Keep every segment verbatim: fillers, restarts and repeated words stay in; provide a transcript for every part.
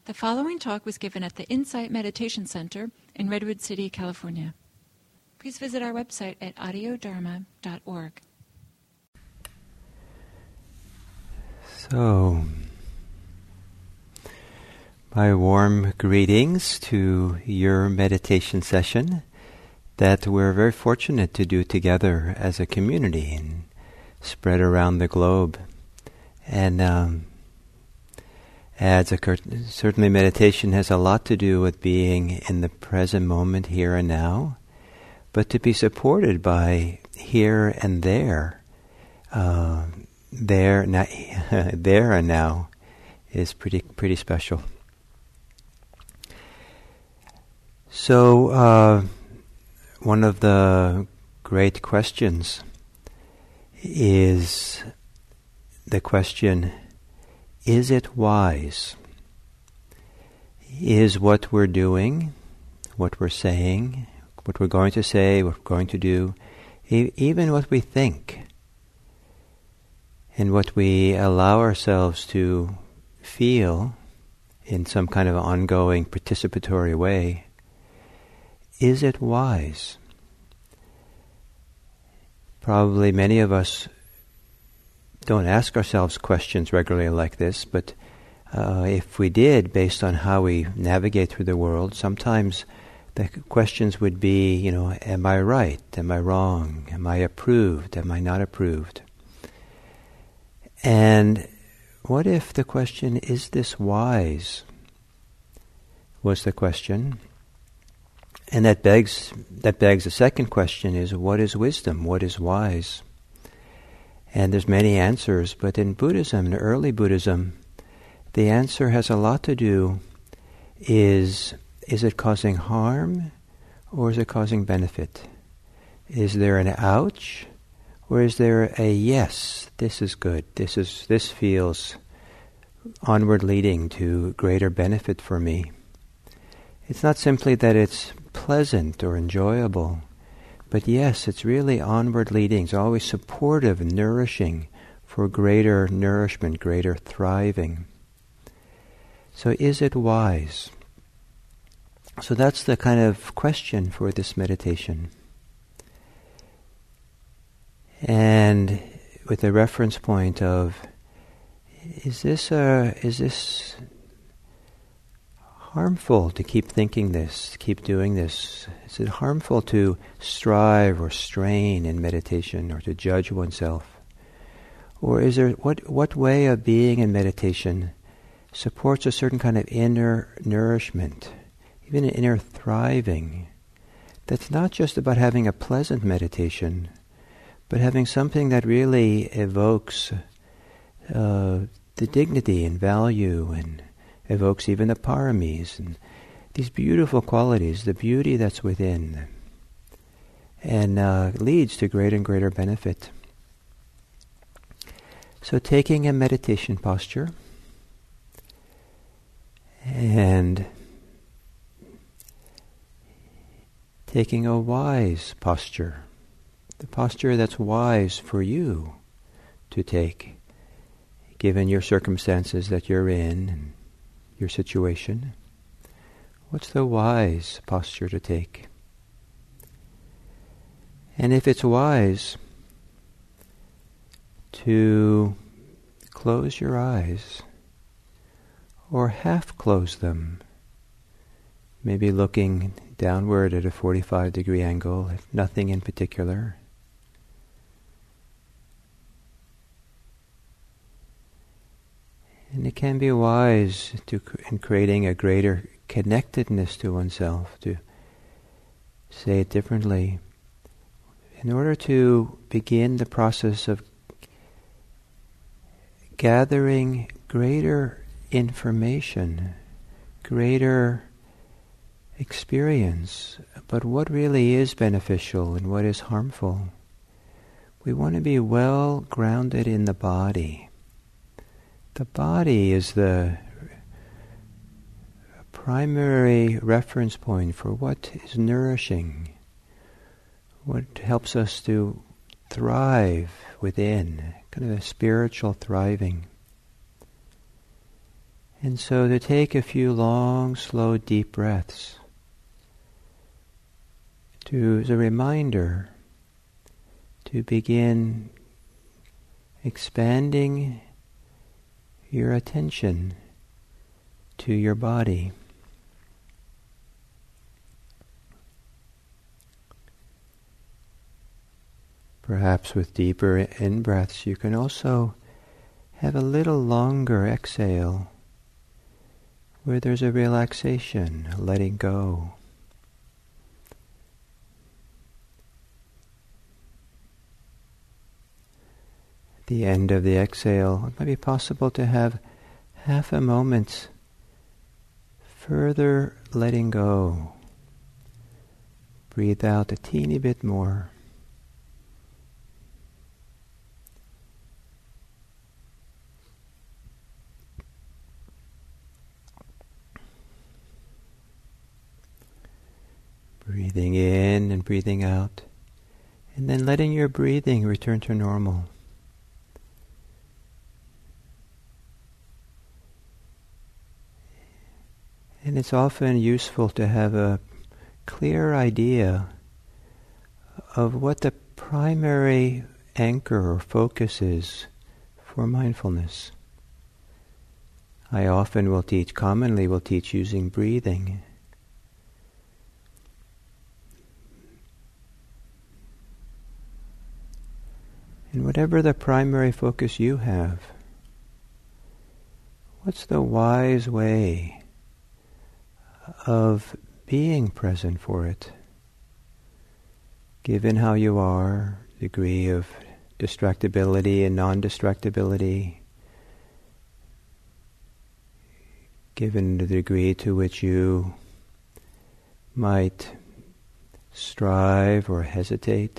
The following talk was given at the Insight Meditation Center in Redwood City, California. Please visit our website at audio dharma dot org. So, my warm greetings to your meditation session that we're very fortunate to do together as a community and spread around the globe. And um, as a cur- certainly meditation has a lot to do with being in the present moment, here and now, but to be supported by here and there, uh, there, na- there and now, is pretty pretty special. So, uh, one of the great questions is the question, is it wise? Is what we're doing, what we're saying, what we're going to say, what we're going to do, e- even what we think, and what we allow ourselves to feel in some kind of ongoing participatory way, is it wise? Probably many of us don't ask ourselves questions regularly like this, but uh, if we did, based on how we navigate through the world, sometimes the questions would be, you know, am I right? Am I wrong? Am I approved? Am I not approved? And what if the question, is this wise? Was the question. And that begs that begs the second question is, what is wisdom? What is wise? And there's many answers, but in Buddhism, in early Buddhism, the answer has a lot to do is, is it causing harm or is it causing benefit? Is there an ouch or is there a yes, this is good, this is this feels onward leading to greater benefit for me? It's not simply that it's pleasant or enjoyable, but yes, it's really onward leading. It's always supportive and nourishing for greater nourishment, greater thriving. So is it wise? So that's the kind of question for this meditation. And with the reference point of, is this a, is this harmful to keep thinking this, to keep doing this? Is it harmful to strive or strain in meditation or to judge oneself? Or is there, what what way of being in meditation supports a certain kind of inner nourishment, even an inner thriving, that's not just about having a pleasant meditation, but having something that really evokes uh, the dignity and value and evokes even the paramis and these beautiful qualities, the beauty that's within, and uh, leads to greater and greater benefit. So taking a meditation posture and taking a wise posture, the posture that's wise for you to take, given your circumstances that you're in and your situation. What's the wise posture to take? And if it's wise to close your eyes or half close them, maybe looking downward at a forty-five degree angle, at nothing in particular. And it can be wise to in creating a greater connectedness to oneself, to say it differently. In order to begin the process of gathering greater information, greater experience about what really is beneficial and what is harmful, we want to be well grounded in the body. The body is the primary reference point for what is nourishing, what helps us to thrive within, kind of a spiritual thriving. And so to take a few long, slow, deep breaths to, as a reminder to begin expanding your attention to your body. Perhaps with deeper in-breaths you can also have a little longer exhale where there's a relaxation, a letting go. At the end of the exhale, it might be possible to have half a moment's further letting go. Breathe out a teeny bit more. Breathing in and breathing out, and then letting your breathing return to normal. And it's often useful to have a clear idea of what the primary anchor or focus is for mindfulness. I often will teach, commonly will teach using breathing. And whatever the primary focus you have, what's the wise way of being present for it? Given how you are, degree of distractibility and non-distractibility, given the degree to which you might strive or hesitate,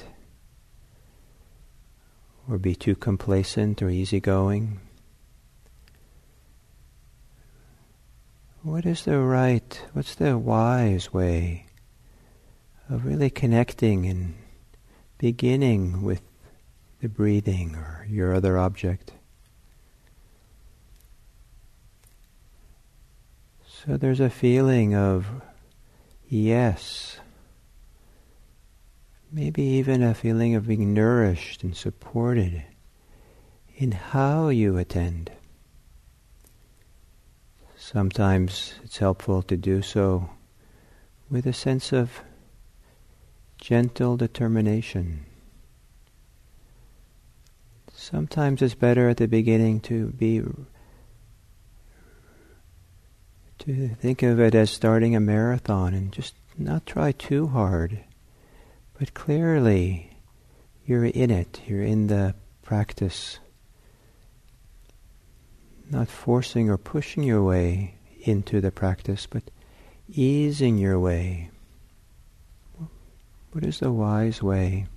or be too complacent or easygoing. What is the right, what's the wise way of really connecting and beginning with the breathing or your other object? So there's a feeling of yes, maybe even a feeling of being nourished and supported in how you attend. Sometimes it's helpful to do so with a sense of gentle determination. Sometimes it's better at the beginning to be to think of it as starting a marathon and just not try too hard. But clearly, you're in it, you're in the practice, not forcing or pushing your way into the practice, but easing your way. What is the wise way?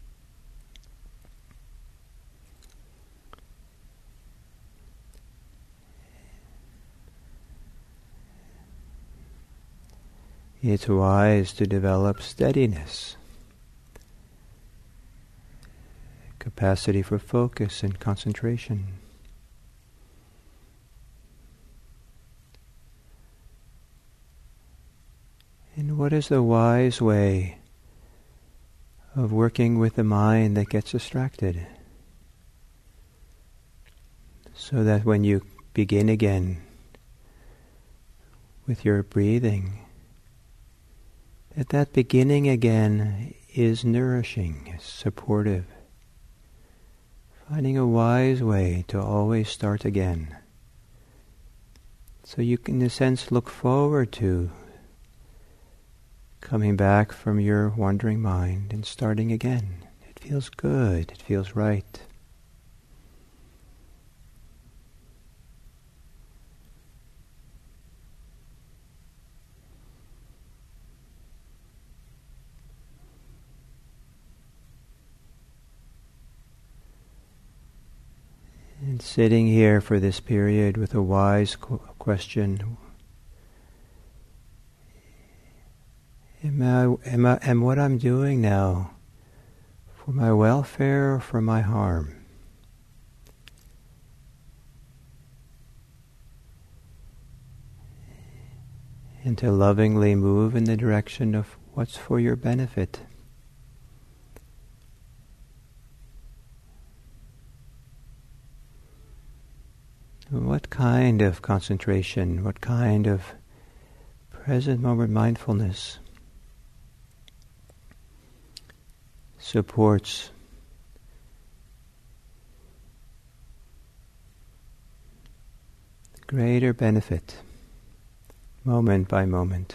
It's wise to develop steadiness, capacity for focus and concentration. And what is the wise way of working with the mind that gets distracted? So that when you begin again with your breathing, that that beginning again is nourishing, is supportive. Finding a wise way to always start again. So you can, in a sense, look forward to coming back from your wandering mind and starting again. It feels good, it feels right. And sitting here for this period with a wise qu- question, am I, am I, am what I'm doing now for my welfare or for my harm? and to lovingly move in the direction of what's for your benefit. What kind of concentration, what kind of present moment mindfulness supports greater benefit, moment by moment.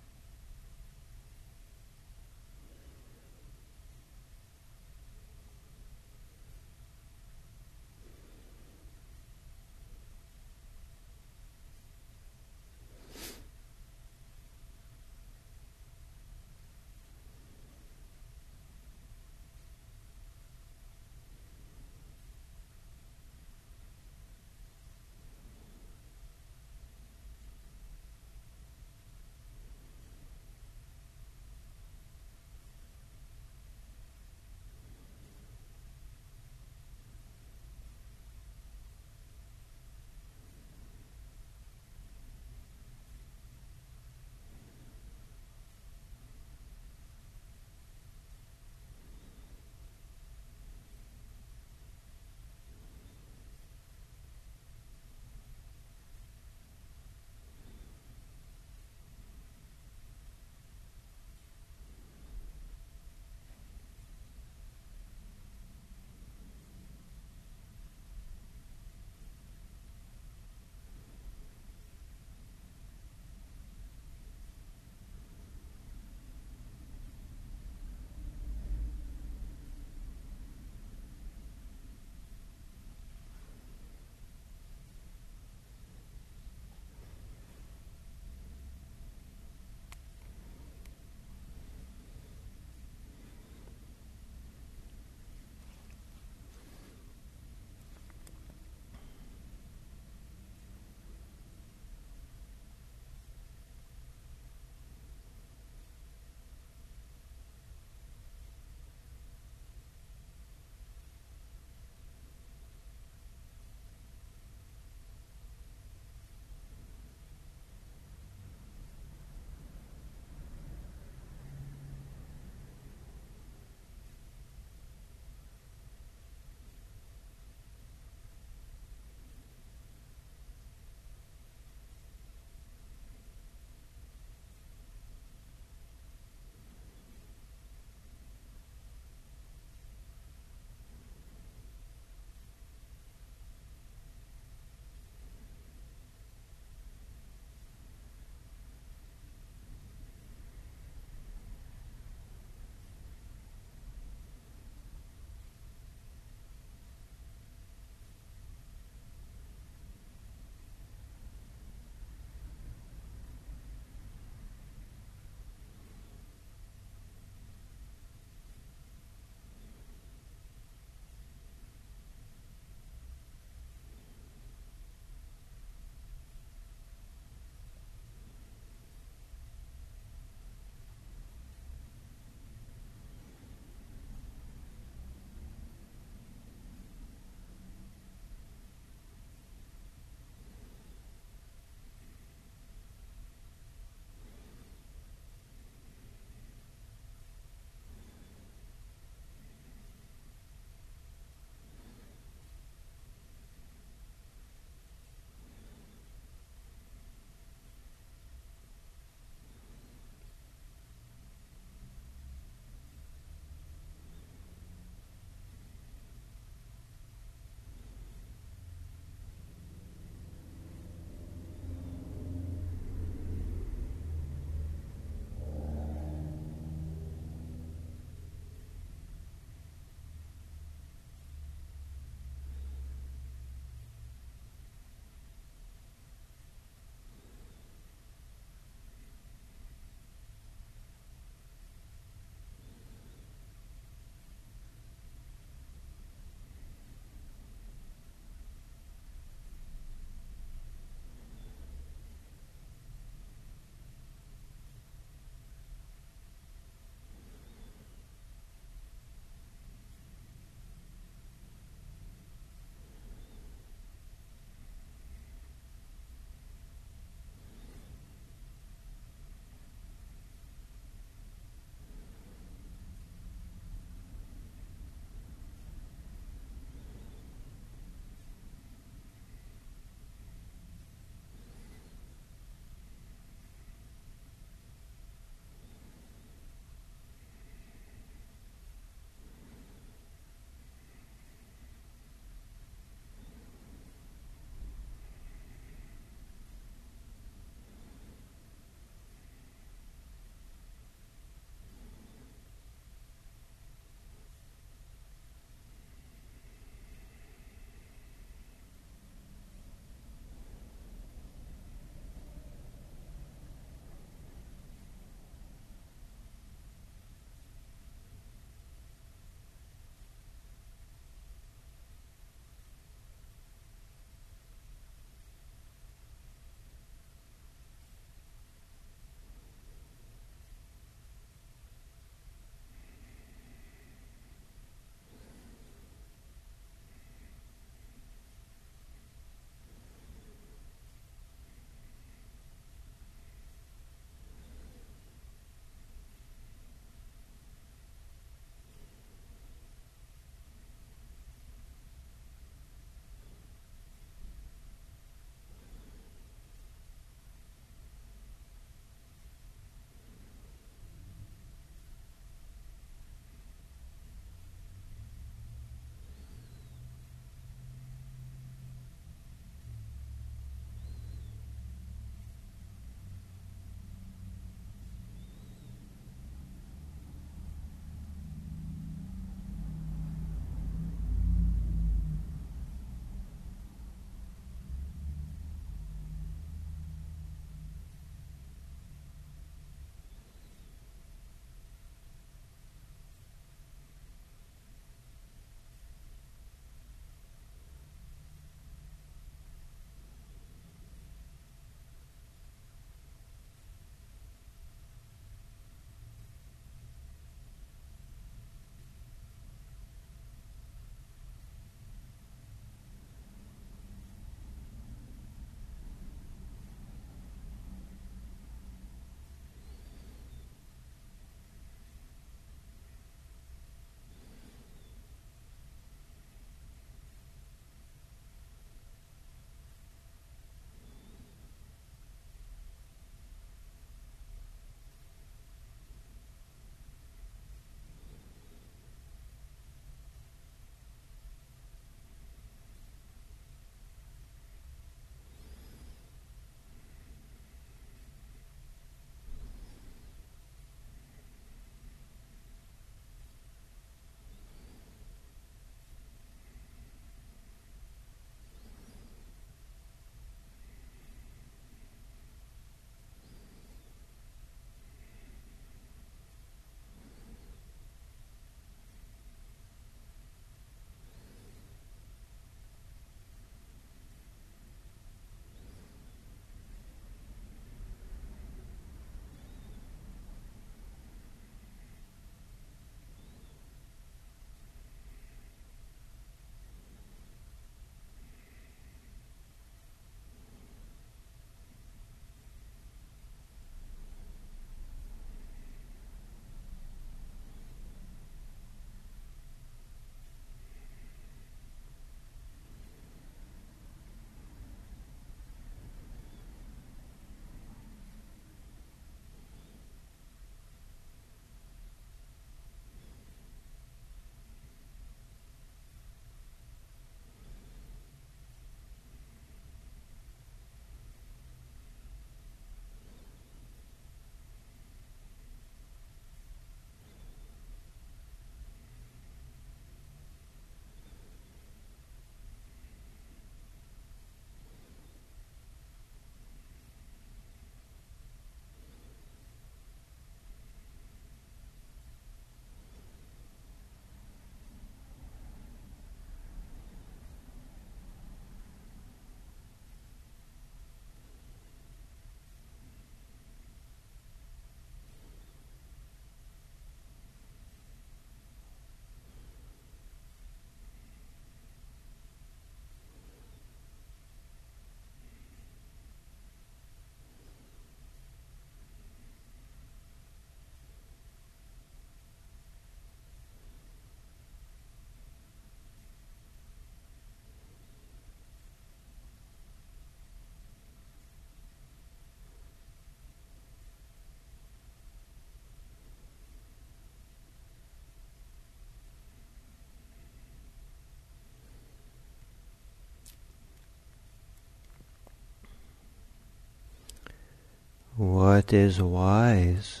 What is wise?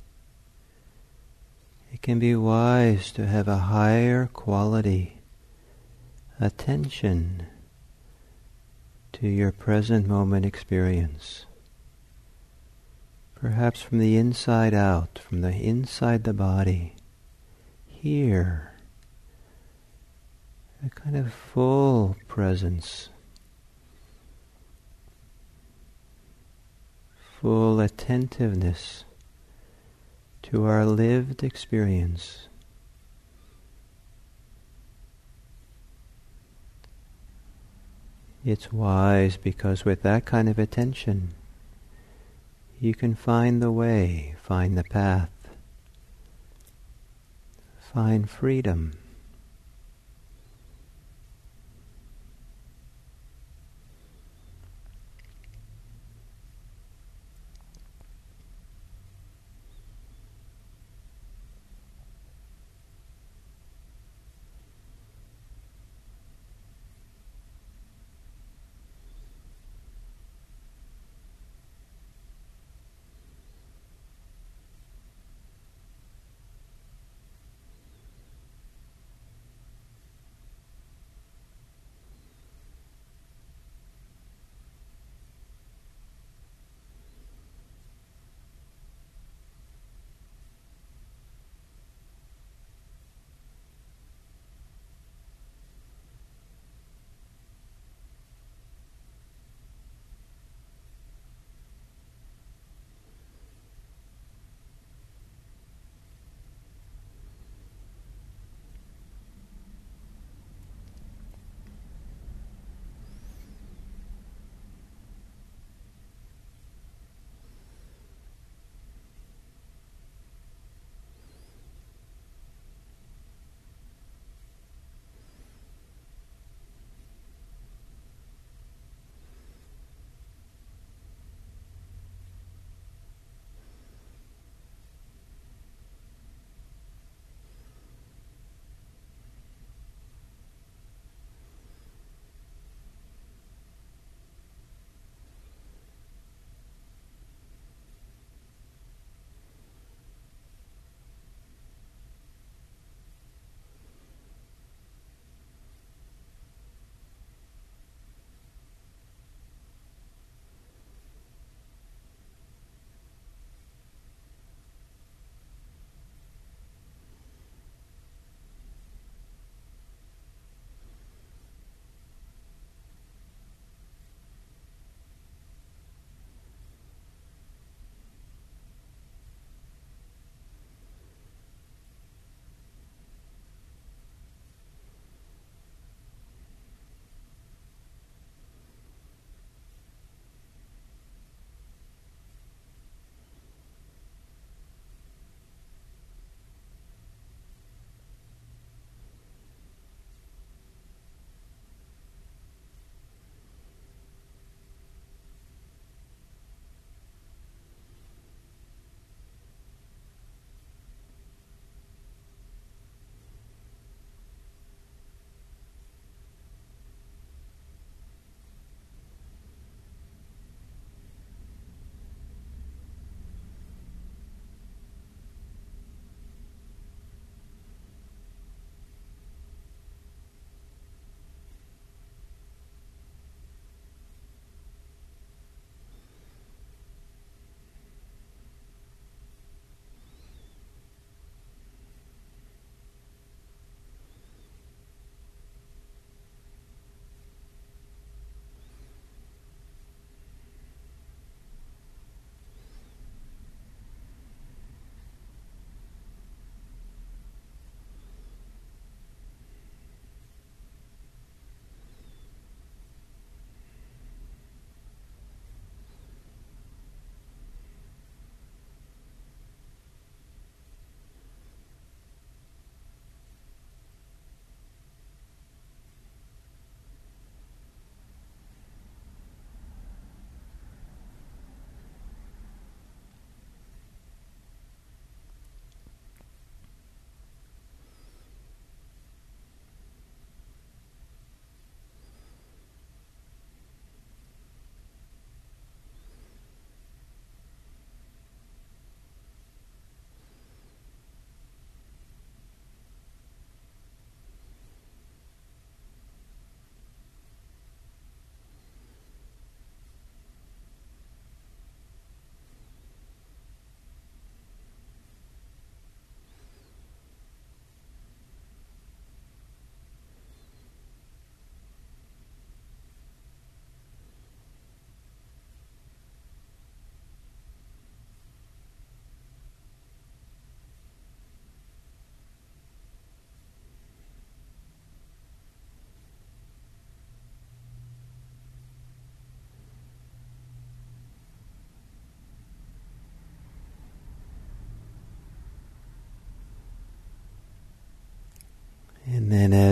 It can be wise to have a higher quality attention to your present moment experience. Perhaps from the inside out, from the inside the body, here, a kind of full presence, full attentiveness to our lived experience. It's wise because with that kind of attention, you can find the way, find the path, find freedom.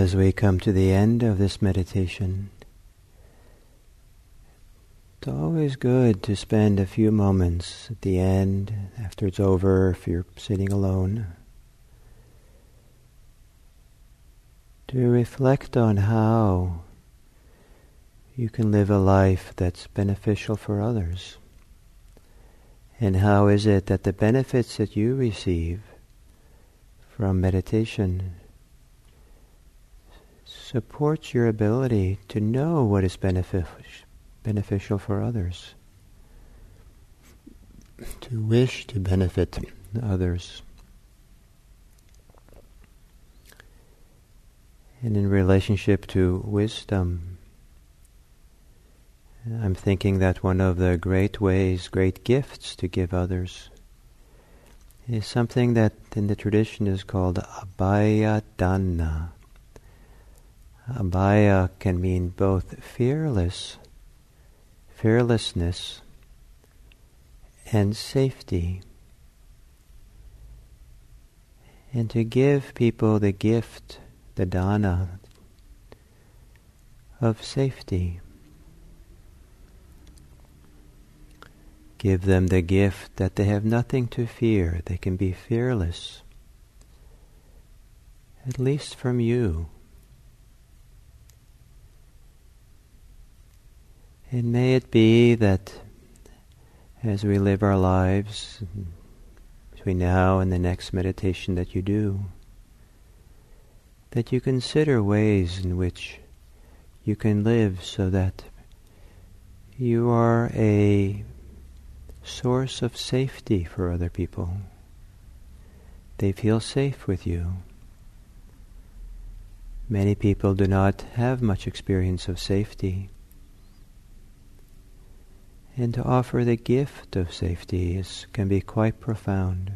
as we come to the end of this meditation, it's always good to spend a few moments at the end, after it's over, if you're sitting alone, to reflect on how you can live a life that's beneficial for others. And how is it that the benefits that you receive from meditation supports your ability to know what is benefic- beneficial for others, to wish to benefit others. And in relationship to wisdom, I'm thinking that one of the great ways, great gifts to give others is something that in the tradition is called abhaya dana. Abhaya can mean both fearless, fearlessness, and safety. And to give people the gift, the dana, of safety. Give them the gift that they have nothing to fear. They can be fearless, at least from you. And may it be that as we live our lives, between now and the next meditation that you do, that you consider ways in which you can live so that you are a source of safety for other people. They feel safe with you. Many people do not have much experience of safety. And to offer the gift of safety is, can be quite profound.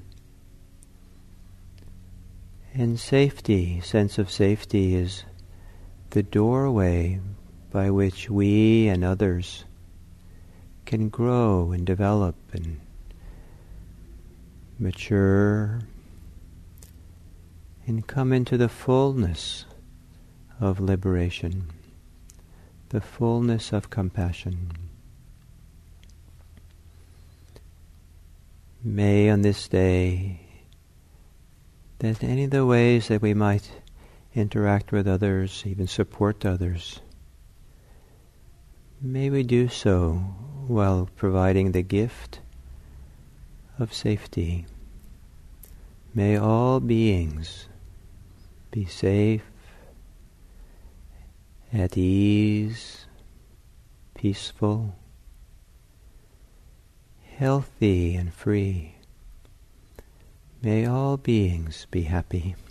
And safety, sense of safety, is the doorway by which we and others can grow and develop and mature and come into the fullness of liberation, the fullness of compassion. May on this day, that any of the ways that we might interact with others, even support others, may we do so while providing the gift of safety. May all beings be safe, at ease, peaceful, healthy and free. May all beings be happy.